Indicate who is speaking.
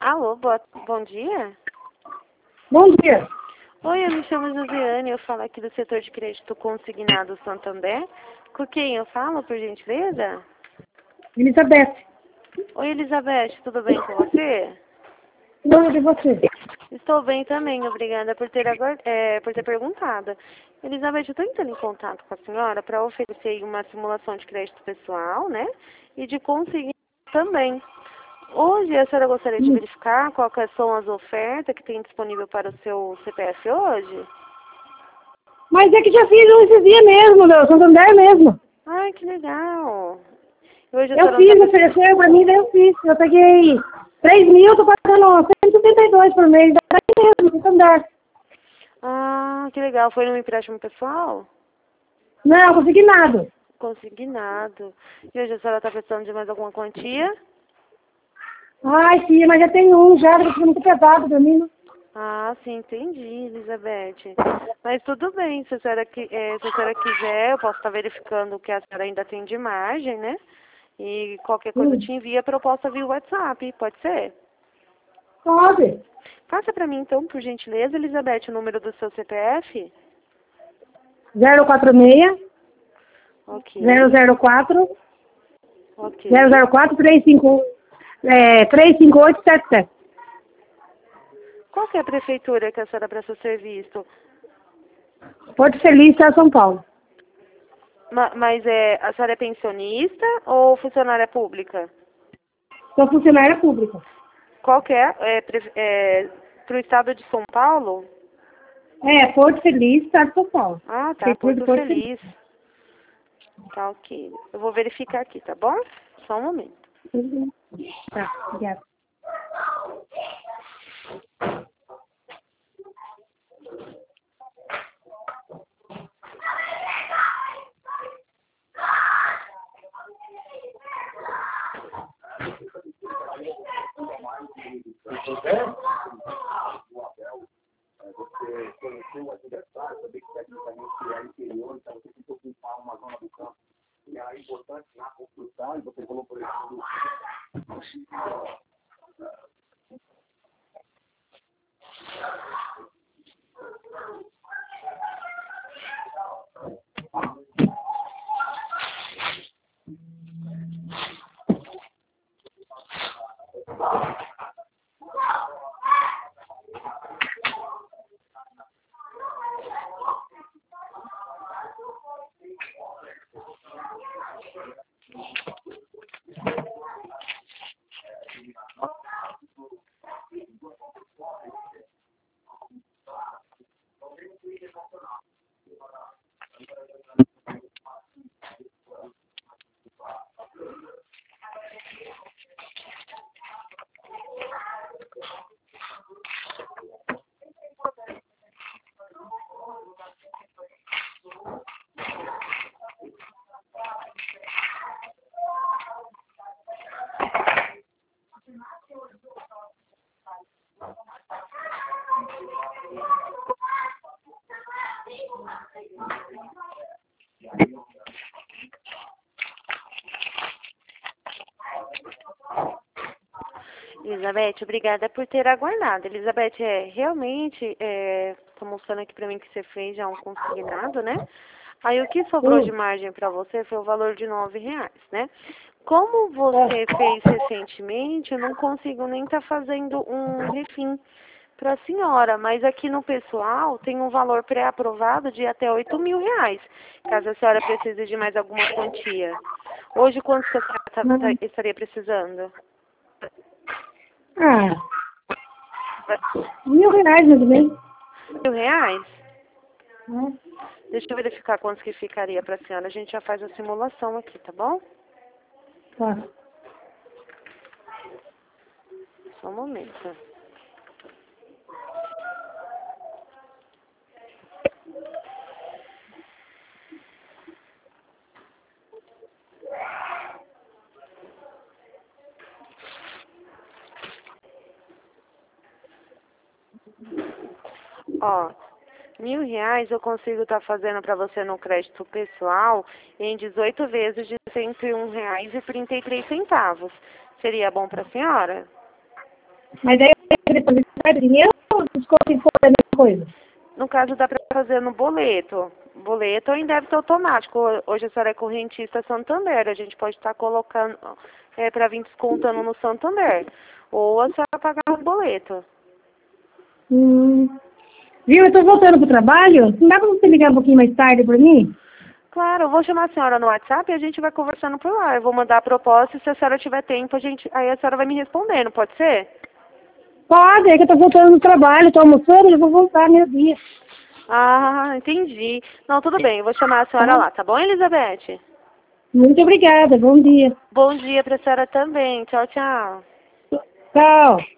Speaker 1: Alô, bom dia.
Speaker 2: Bom dia.
Speaker 1: Oi, eu me chamo Josiane, eu falo aqui do setor de crédito consignado Santander. Com quem eu falo, por gentileza?
Speaker 2: Elizabeth.
Speaker 1: Oi, Elizabeth, tudo bem com você?
Speaker 2: Não, de você.
Speaker 1: Estou bem também, obrigada por ter perguntado. Elizabeth, eu estou entrando em contato com a senhora para oferecer aí uma simulação de crédito pessoal, né? E de consignado também. Hoje, a senhora gostaria de verificar quais são as ofertas que tem disponível para o seu CPF hoje?
Speaker 2: Mas é que já fiz esses dias mesmo, meu. Santander mesmo.
Speaker 1: Ai, que legal. Hoje a
Speaker 2: Eu
Speaker 1: senhora não
Speaker 2: fiz,
Speaker 1: está
Speaker 2: ofereceu pra mim, daí eu fiz. Eu peguei 3.000, tô pagando 172 por mês. Daí mesmo, Santander.
Speaker 1: Ah, que legal. Foi num empréstimo pessoal?
Speaker 2: Não, consegui nada.
Speaker 1: Consignado. E hoje a senhora está precisando de mais alguma quantia?
Speaker 2: Ai, sim, mas já tem um já, que fica muito pesado pra mim. Né?
Speaker 1: Ah, sim, entendi, Elizabeth. Mas tudo bem, se a senhora, se a senhora quiser, eu posso estar verificando o que a senhora ainda tem de margem, né? E qualquer coisa eu te envio a proposta via WhatsApp, pode ser?
Speaker 2: Pode.
Speaker 1: Passa para mim então, por gentileza, Elizabeth, o número do seu CPF.
Speaker 2: 046
Speaker 1: Ok,
Speaker 2: 004
Speaker 1: ok.
Speaker 2: 004 35877.
Speaker 1: Qual que é a prefeitura que a senhora presta serviço?
Speaker 2: Porto Feliz, São Paulo.
Speaker 1: Mas a senhora é pensionista ou funcionária pública?
Speaker 2: Sou funcionária pública.
Speaker 1: Qual que é? Para o estado de São Paulo?
Speaker 2: Porto Feliz, Estado de São Paulo.
Speaker 1: Ah, tá,
Speaker 2: Prefeitura de
Speaker 1: Porto
Speaker 2: Porto Feliz.
Speaker 1: Feliz. Tá, ok. Eu vou verificar aqui, tá bom? Só um momento.
Speaker 2: Uhum. Tá, obrigada.
Speaker 1: Elizabeth, obrigada por ter aguardado. Elizabeth, realmente, tá mostrando aqui pra mim que você fez já um consignado, né? Aí o que sobrou de margem para você foi o valor de R$ 9, né? Como você fez recentemente, eu não consigo nem estar fazendo um refim para a senhora, mas aqui no pessoal tem um valor pré-aprovado de até R$ 8.000, caso a senhora precise de mais alguma quantia. Hoje, quanto que a senhora estaria precisando?
Speaker 2: R$ 1.000 mais ou menos.
Speaker 1: R$ 1.000? Deixa eu verificar quanto que ficaria para a senhora. A gente já faz a simulação aqui, tá bom?
Speaker 2: Tá.
Speaker 1: Só um momento. Ó, R$ 1.000 eu consigo estar fazendo para você no crédito pessoal em 18 vezes de R$ 101,33. Seria bom para a senhora?
Speaker 2: Mas aí eu depois de dinheiro ou desconto em folha é a mesma coisa?
Speaker 1: No caso, dá para fazer no boleto. Boleto ou em débito automático. Hoje a senhora é correntista Santander. A gente pode estar colocando para vir descontando no Santander. Ou a senhora pagar no boleto.
Speaker 2: Viu, eu tô voltando pro trabalho. Não dá pra você ligar um pouquinho mais tarde pra mim?
Speaker 1: Claro, eu vou chamar a senhora no WhatsApp e a gente vai conversando por lá. Eu vou mandar a proposta e se a senhora tiver tempo, aí a senhora vai me respondendo, pode ser?
Speaker 2: Pode, é que eu tô voltando do trabalho, tô almoçando e eu vou voltar meu dia.
Speaker 1: Ah, entendi. Não, tudo bem, eu vou chamar a senhora
Speaker 2: Tá?
Speaker 1: lá, tá bom, Elizabeth?
Speaker 2: Muito obrigada, bom dia.
Speaker 1: Bom dia pra senhora também. Tchau, tchau.
Speaker 2: Tchau.